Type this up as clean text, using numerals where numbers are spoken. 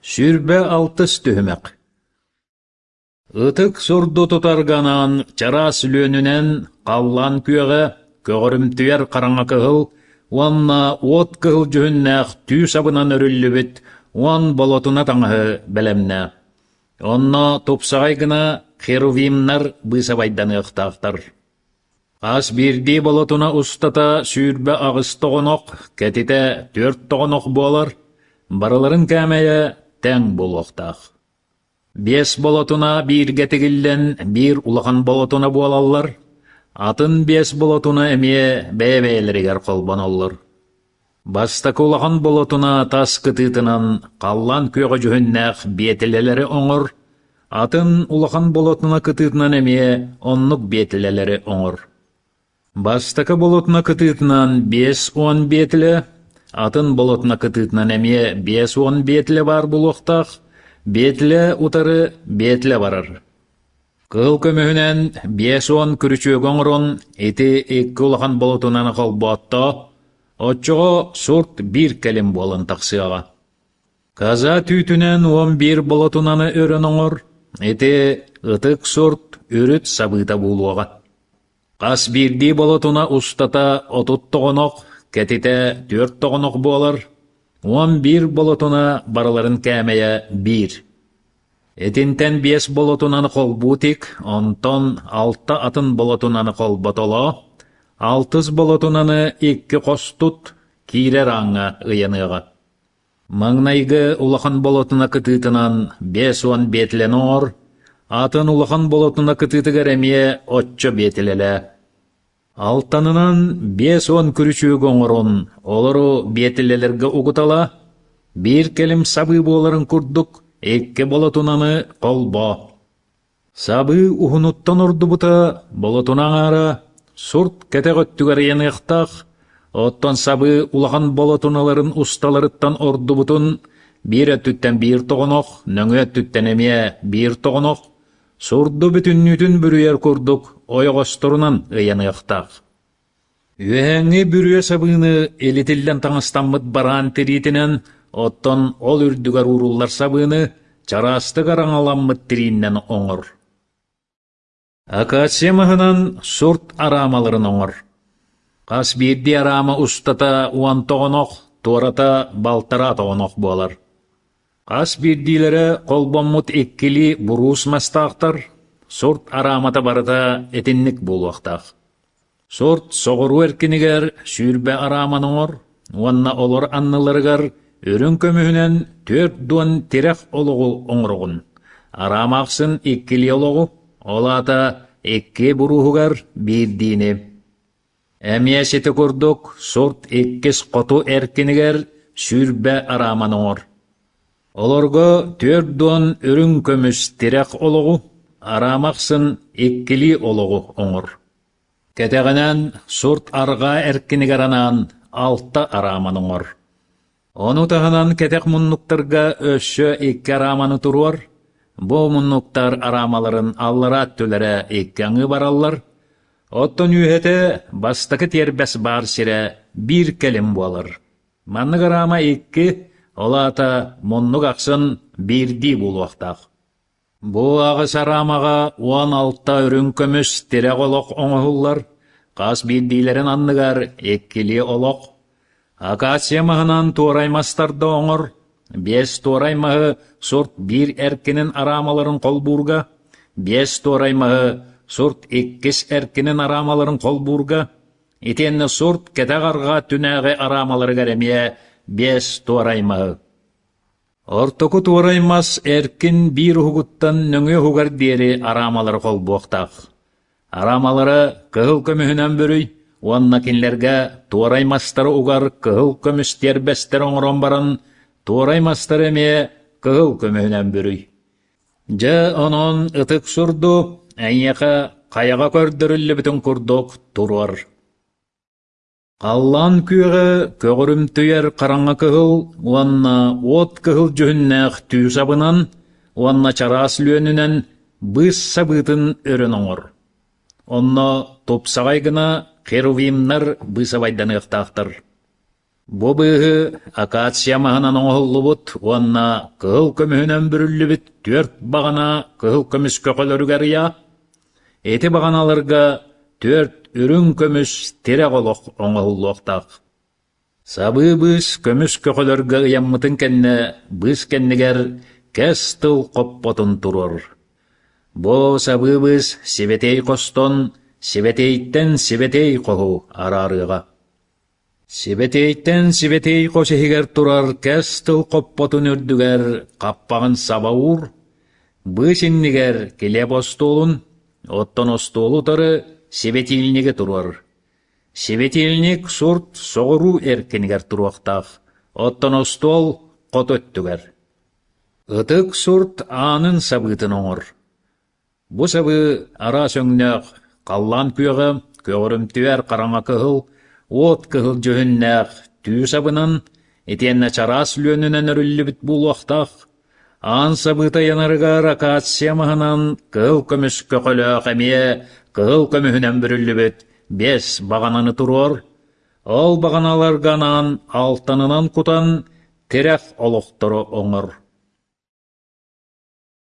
Сүрбе алтыс түхімек. Ытык сұрды тұтарганан чарас лөнінен қаллан күйеғі көгірімтуер қараңа кығыл, уанна от кығыл жүхіннәқ түй сабынан өрілі біт, уан болотына таңығы бәлемнә. Онна топсағайгына херувимнар бысабайданы ықтақтар. Ас бірді болотына ұстата сүрбе ағыз тоғынық, кәтіте 4 тоғынық болар, барыларын кәмәйі тәң болуқтақ. 5 болотына бір гәтігілден бір улахан болотына болалар, атын 5 болотына әме бәйбәйлерігер қолбан олар. Бастакы улахан болотына тас кытытынан қаллан көгі жүхіннәқ бетілелері оңыр, атын улахан болотына кытытынан әме оннық бетілелері оңыр. Бастакы болотына кытытынан 5-10 бетілі, атын болотына кытытынан әме 5-10 бетілі бар болуқтақ, бетілі утары бетілі барар. Кыл көмігінен 5-10 күрічөг оңырын еті екі улахан болотынан қалбатта, отчоға сұрт бір кәлім болын тақсыға. Каза түйтінен 11 болотынаны өрін оңыр, еті ытық сұрт өріт сабыта болуға. Қас бірді болотына ұстата 30 тоғынық, кәтіте 4 тоғынық болар, 11 болотына барыларын кәмәйі 1. Етінтен 5 болотынаны қол бұтик, онтон 6 атын болотынаны қол батола, 6 болотынаны 2 қостут кейрер аңа ұяныға. Маңнайғы улахан болотына кытытынан 5-10 бетілен оңыр, атын улахан болотына кытытығар әме 8 бетілелі. Алтанынан 5-10 күрічөг оңырын, олару бетілелерге ұғытала, бір келім сабы боларын күрдік, 2 болотынаны қолба. Сабы ұғыныттан ұрды бұта, болотынан ара, сұрт кәтәқ өттігер еніқтақ, оттан сабы улахан болотыналарын ұсталарыттан ұрды бұтын, бір өттіттен 1 тоғынық, нөңі өттіттен әме 1 тоғынық, сұрды бүтін бүріер көрдік, ойғастырынан ұянықтақ. Үйәңі бүріе сабыны елетілден таңыстанмыд баран теритінен, оттан ол үрдігер ұрулар сабыны чарасты қараңаламмыд териннен оңыр. Акация мағынан сұрт арамаларын оңыр. Қас бірді арама ұстата уан тоғынық, туарата балтара тоғынық болар. Қас бірділері қолбаммыд еккелі бұрус мастақтар, сұрт арамата барыта етіннік болуақтақ. Сұрт соғыру әркінігер сүрбе араман оңыр, уанна олар анныларығар өрін көмігінен 4 дуан терек олығы оңырғын. Арамақсын еккелі олығы, олата екке бұруғығар бірдейіне. Әмиясеті көрдік, сұрт еккес қоту әркінігер сүрбе араман оңыр. Оларға 4 дуан өрін көміс терек олығы, арамақсын еккелі олығы оңыр. Кәтәғінен сұрт арға әркінігеранан 6 араман оңыр. Оны тағынан кәтәқ мұннықтарға өші 2 араманы тұруар, бұл мұннықтар арамаларын аллара төлері 2 баралар, оттан үйеті бастықы тербәс бар сірі 1 кәлім болар. Маннық арама 2, олата мұннық ақсын 1-ді болуақтақ. Бұл ағыс арамаға 16 үрін көміс терек олық оңығылар, қас бірдейлерін аннығар 2 олық. Акация мағынан туараймастарды оңыр, 5 туараймағы сұрт 1 әркінің арамаларын қолбурға, 5 туараймағы сұрт 2 әркінің арамаларын қолбурға, етенні сұрт кәтәғарға түнәғі арамалары кәремия 5 туараймағы. Ортоку туараймас әркін 1 хугуттан нөңе хугар дері арамалары қолбуқтақ. Арамалары кығыл көмігінен бүрүй, уанна кенлерге туараймастары угар кығыл көмістер бәстер оңырон баран, туараймастары әме кығыл көмігінен бүрүй. Жа онын ытық сұрду, әйеқа қаяға көрдірілі бүтін күрдік тұруар. Қаллан күйеғі көгірім түйер қараңа кығыл, уанна от кығыл жүхіннәқ түй сабынан, уанна чарас лөнінен бұс сабытын өрін оңыр. Онна топсағайгына херувимнар бұсабайдан ұқтақтыр. Бу быһы акация маһынан оңоллубут, уанна кыһыл көмүһүнөн бүрүллүбүт төрт багана кыһыл көмүс көкөлөрүгәрия. Эти баганаларга төрт үрүн көмүс тере голок оңоллуоктак. Сабыыбыз көмүс көкөлөргө ыяммытын кенне быз кеннигер кэс тыл коппотун турur. Бо сабыыбыз себетей костон, себетейттен себетей коху арарыга. Себетейттен себетей косихигер турар кэс тыл коппотун үрдүгер каппагын сабаур, быз иннигер келеп остолун, оттон остолу тары себетилниге турар. Себетилник сурт соғыру эркенигер туруактак, оттон остол кот өттүгер. Ытык сурт анын сабытын оңор. Бу сабы ара сөңнөк қаллан күйөгі көгөрүмтүер караңа кыһыл, от кыһыл жөһүннәк түү сабынан этиэнне чарас лөнүнен өрүллүбүт булуактак, ан сабыта янарыга акация маһынан кыһыл көмүс көкөлөк эмие кыһыл көмүһүнен бүрүллүбүт 5 багананы турор, ол баганаларганан алтанынан кутан терек олоктору оңор.